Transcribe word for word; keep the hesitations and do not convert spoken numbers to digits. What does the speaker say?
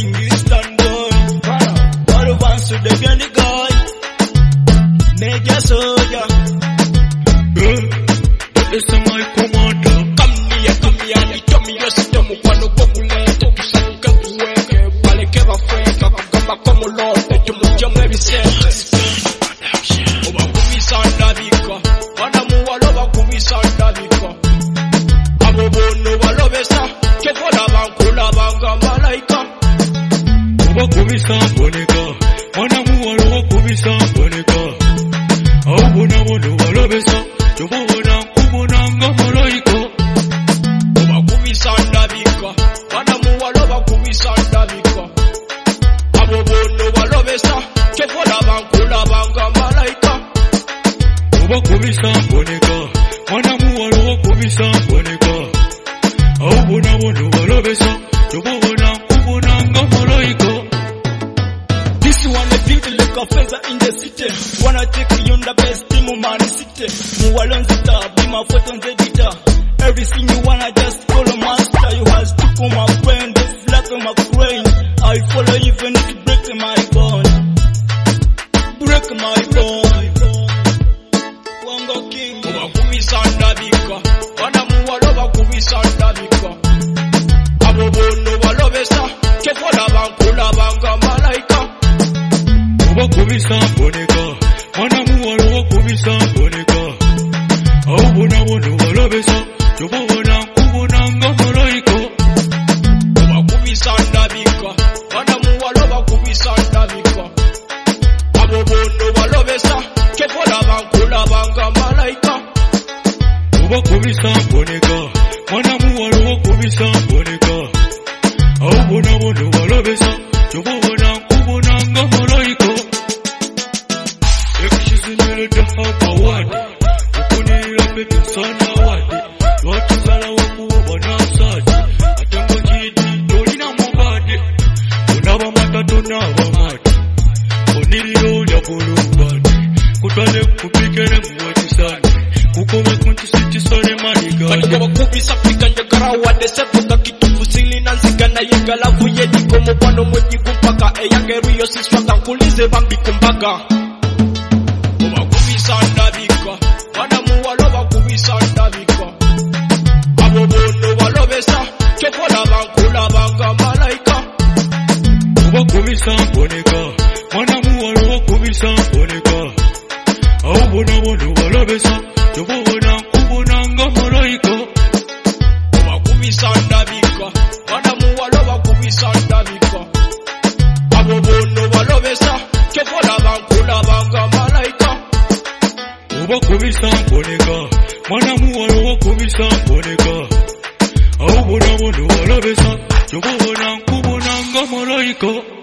king is done boy. All the ones to the granny guy. Major soldier. This is my commander. Come here, come here, ni tomi yosito mukwano gw'omulembe tusanuke kuweke baleke bafeeka bagamba ko mulonde tumuggyemu ebiseera obakubisa ndabika bana muwala obakubisa ndabika abo bono balobesa kyokolaba nkulaba nga malayika obakubisa mboneka bana muwala obakubisa mboneka abo bona bono balobesa kyobabona nkubona nga malayika obakubisa ndabika bana muwala obakubisa ndabika abo bono balobesa kyokolaba nkulaba nga malayika obakubisa mboneka bana muwala obakubisa mboneka abo bona bono balobesa kyobabona nkubona nga malayika. This one I think like a feather in the city. Wanna take you on the best team of Man City. Muwala nzita, be my photo on the editor. Everything you wanna just follow master. You has to come my friend, the flag of my brain. I follow even if you break my bone. Break my bone. Wango king. Obakubisa ndabika. Bana muwala obakubisa ndabika. Abo bono balobesa. Kyokolaba nkulaba nga malayika. obakubisa mboneka bana muwala obakubisa mboneka abo bona bono balobesa kyobabona nkubona nga malayika obakubisa ndabika bana muwala obakubisa ndabika abo bono balobesa kyokolaba nkulaba nga malayika obakubisa mboneka bana muwala obakubisa mboneka abo bona bono balobesa kyobabona nkubona nga malayika. Ekisizimire dahaba wadi okunira pepe sana wadi lwatuzala wakuwoba nasaadi ate ng'okidi tolina mubadde onaba matatu n'aba mati onirira olya bulumbadde kutwale kupikere muwatisani kukobe kuntisitissole maniga kati obakubisa pika njagala wadde sevuga kitufu silina nziga naye galavu yediko mukwano mwejigu mpaka eyange eriyo siswaga nkulize bambi ku mbaga obakubisa ndabika bana muwala obakubisa ndabika abo bono balobesa kyokolaba nkulaba nga malayika obakubisa mboneka bana muwala obakubisa mboneka abo bona bono balobesa kyobabona nkubona nga malayika obakubisa ndabika bana muwala obakubisa ndabika abo bono balobesa kyokolaba nkulaba nga malayika obakubisa mboneka bana muwala obakubisa mboneka abo bona bono balobesa kyobabona nkubona nga malayika.